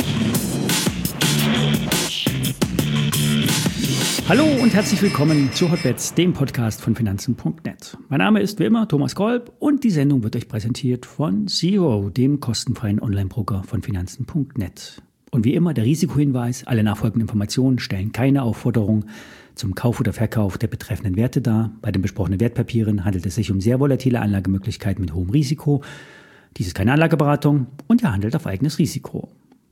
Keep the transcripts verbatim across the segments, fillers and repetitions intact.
Hallo und herzlich willkommen zu Hotbets, dem Podcast von Finanzen Punkt net. Mein Name ist wie immer Thomas Kolb und die Sendung wird euch präsentiert von Zero, dem kostenfreien Online-Broker von Finanzen Punkt net. Und wie immer der Risikohinweis, alle nachfolgenden Informationen stellen keine Aufforderung zum Kauf oder Verkauf der betreffenden Werte dar. Bei den besprochenen Wertpapieren handelt es sich um sehr volatile Anlagemöglichkeiten mit hohem Risiko. Dies ist keine Anlageberatung und ihr handelt auf eigenes Risiko.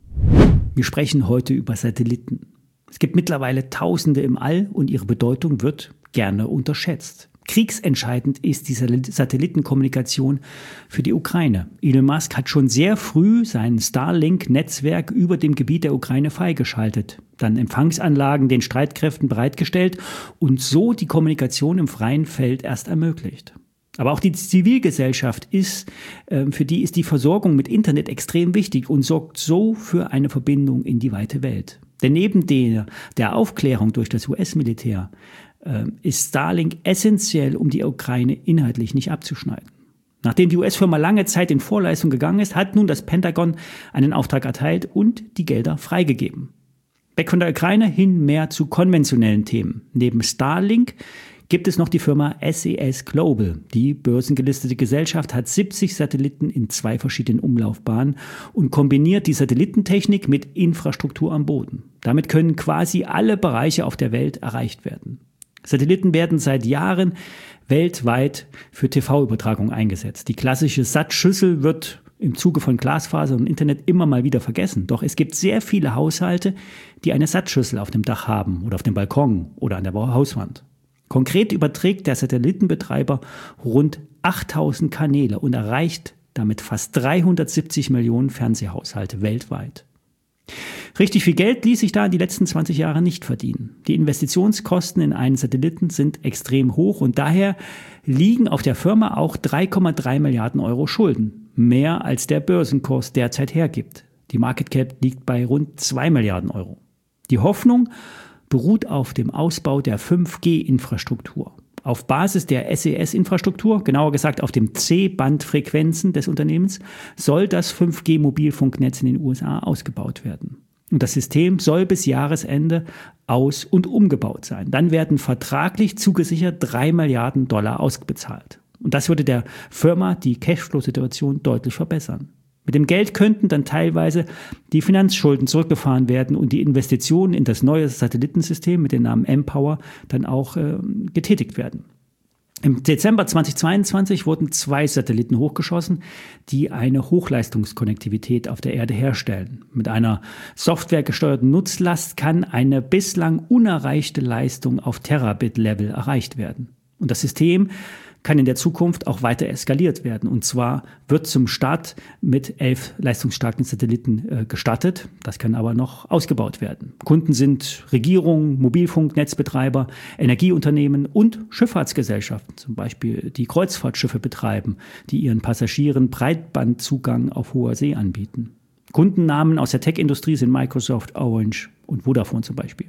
Wir sprechen heute über Satelliten. Es gibt mittlerweile Tausende im All und ihre Bedeutung wird gerne unterschätzt. Kriegsentscheidend ist die Satellitenkommunikation für die Ukraine. Elon Musk hat schon sehr früh sein Starlink-Netzwerk über dem Gebiet der Ukraine freigeschaltet, dann Empfangsanlagen den Streitkräften bereitgestellt und so die Kommunikation im freien Feld erst ermöglicht. Aber auch die Zivilgesellschaft ist, äh, für die ist die Versorgung mit Internet extrem wichtig und sorgt so für eine Verbindung in die weite Welt. Denn neben der, der Aufklärung durch das U S-Militär äh, ist Starlink essentiell, um die Ukraine inhaltlich nicht abzuschneiden. Nachdem die U S-Firma lange Zeit in Vorleistung gegangen ist, hat nun das Pentagon einen Auftrag erteilt und die Gelder freigegeben. Weg von der Ukraine hin mehr zu konventionellen Themen. Neben Starlink gibt es noch die Firma S E S Global. Die börsengelistete Gesellschaft hat siebzig Satelliten in zwei verschiedenen Umlaufbahnen und kombiniert die Satellitentechnik mit Infrastruktur am Boden. Damit können quasi alle Bereiche auf der Welt erreicht werden. Satelliten werden seit Jahren weltweit für T V-Übertragung eingesetzt. Die klassische S A T-Schüssel wird im Zuge von Glasfaser und Internet immer mal wieder vergessen. Doch es gibt sehr viele Haushalte, die eine S A T-Schüssel auf dem Dach haben oder auf dem Balkon oder an der Hauswand. Konkret überträgt der Satellitenbetreiber rund achttausend Kanäle und erreicht damit fast dreihundertsiebzig Millionen Fernsehhaushalte weltweit. Richtig viel Geld ließ sich da in die letzten zwanzig Jahre nicht verdienen. Die Investitionskosten in einen Satelliten sind extrem hoch und daher liegen auf der Firma auch drei Komma drei Milliarden Euro Schulden. Mehr als der Börsenkurs derzeit hergibt. Die Market Cap liegt bei rund zwei Milliarden Euro. Die Hoffnung beruht auf dem Ausbau der fünf G-Infrastruktur. Auf Basis der S E S-Infrastruktur, genauer gesagt auf dem C-Band-Frequenzen des Unternehmens, soll das fünf G-Mobilfunknetz in den U S A ausgebaut werden. Und das System soll bis Jahresende aus- und umgebaut sein. Dann werden vertraglich zugesichert drei Milliarden Dollar ausbezahlt. Und das würde der Firma die Cashflow-Situation deutlich verbessern. Mit dem Geld könnten dann teilweise die Finanzschulden zurückgefahren werden und die Investitionen in das neue Satellitensystem mit dem Namen mPOWER dann auch äh, getätigt werden. Im Dezember zweitausendzweiundzwanzig wurden zwei Satelliten hochgeschossen, die eine Hochleistungskonnektivität auf der Erde herstellen. Mit einer softwaregesteuerten Nutzlast kann eine bislang unerreichte Leistung auf Terabit-Level erreicht werden. Und das System kann in der Zukunft auch weiter eskaliert werden. Und zwar wird zum Start mit elf leistungsstarken Satelliten äh, gestartet. Das kann aber noch ausgebaut werden. Kunden sind Regierungen, Mobilfunknetzbetreiber, Energieunternehmen und Schifffahrtsgesellschaften, zum Beispiel die Kreuzfahrtschiffe betreiben, die ihren Passagieren Breitbandzugang auf hoher See anbieten. Kundennamen aus der Tech-Industrie sind Microsoft, Orange und Vodafone zum Beispiel.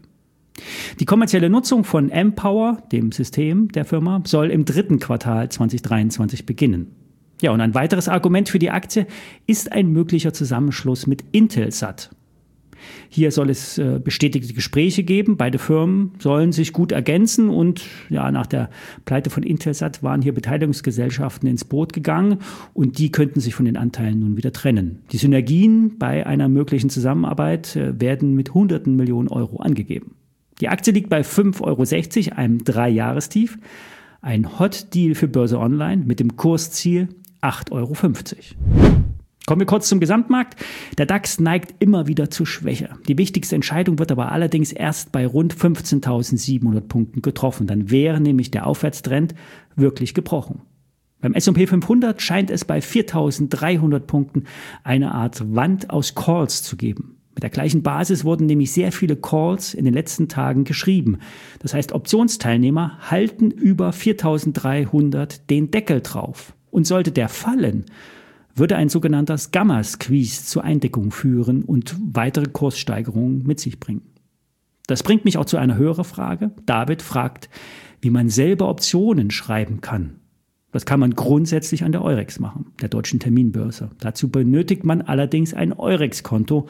Die kommerzielle Nutzung von mPOWER, dem System der Firma, soll im dritten Quartal zweitausenddreiundzwanzig beginnen. Ja, und ein weiteres Argument für die Aktie ist ein möglicher Zusammenschluss mit Intelsat. Hier soll es äh, bestätigte Gespräche geben. Beide Firmen sollen sich gut ergänzen und ja, nach der Pleite von Intelsat waren hier Beteiligungsgesellschaften ins Boot gegangen und die könnten sich von den Anteilen nun wieder trennen. Die Synergien bei einer möglichen Zusammenarbeit äh, werden mit hunderten Millionen Euro angegeben. Die Aktie liegt bei fünf Euro sechzig, einem Dreijahrestief. Ein Hot-Deal für Börse Online mit dem Kursziel acht Euro fünfzig. Kommen wir kurz zum Gesamtmarkt. Der DAX neigt immer wieder zu Schwäche. Die wichtigste Entscheidung wird aber allerdings erst bei rund fünfzehntausendsiebenhundert Punkten getroffen. Dann wäre nämlich der Aufwärtstrend wirklich gebrochen. Beim S und P fünfhundert scheint es bei viertausenddreihundert Punkten eine Art Wand aus Calls zu geben. Mit der gleichen Basis wurden nämlich sehr viele Calls in den letzten Tagen geschrieben. Das heißt, Optionsteilnehmer halten über viertausenddreihundert den Deckel drauf. Und sollte der fallen, würde ein sogenannter Gamma-Squeeze zur Eindeckung führen und weitere Kurssteigerungen mit sich bringen. Das bringt mich auch zu einer höheren Frage. David fragt, wie man selber Optionen schreiben kann. Das kann man grundsätzlich an der Eurex machen, der deutschen Terminbörse. Dazu benötigt man allerdings ein Eurex-Konto.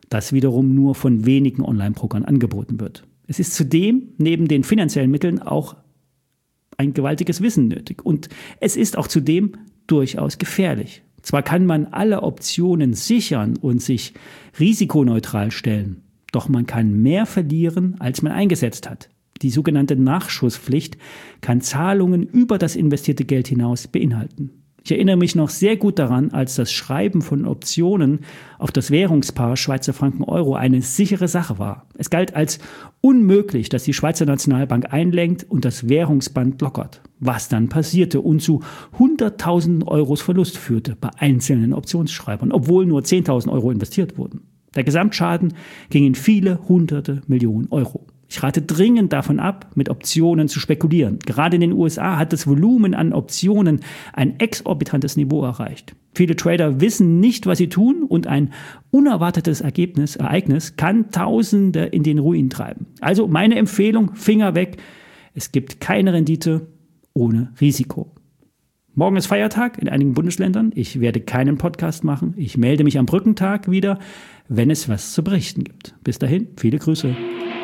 das wiederum nur von wenigen Online-Brokern angeboten wird. Es ist zudem neben den finanziellen Mitteln auch ein gewaltiges Wissen nötig und es ist auch zudem durchaus gefährlich. Zwar kann man alle Optionen sichern und sich risikoneutral stellen, doch man kann mehr verlieren, als man eingesetzt hat. Die sogenannte Nachschusspflicht kann Zahlungen über das investierte Geld hinaus beinhalten. Ich erinnere mich noch sehr gut daran, als das Schreiben von Optionen auf das Währungspaar Schweizer Franken-Euro eine sichere Sache war. Es galt als unmöglich, dass die Schweizer Nationalbank einlenkt und das Währungsband lockert. Was dann passierte und zu Hunderttausenden Euros Verlust führte bei einzelnen Optionsschreibern, obwohl nur zehntausend Euro investiert wurden. Der Gesamtschaden ging in viele hunderte Millionen Euro. Ich rate dringend davon ab, mit Optionen zu spekulieren. Gerade in den U S A hat das Volumen an Optionen ein exorbitantes Niveau erreicht. Viele Trader wissen nicht, was sie tun und ein unerwartetes Ergebnis, Ereignis kann Tausende in den Ruin treiben. Also meine Empfehlung, Finger weg. Es gibt keine Rendite ohne Risiko. Morgen ist Feiertag in einigen Bundesländern. Ich werde keinen Podcast machen. Ich melde mich am Brückentag wieder, wenn es was zu berichten gibt. Bis dahin, viele Grüße.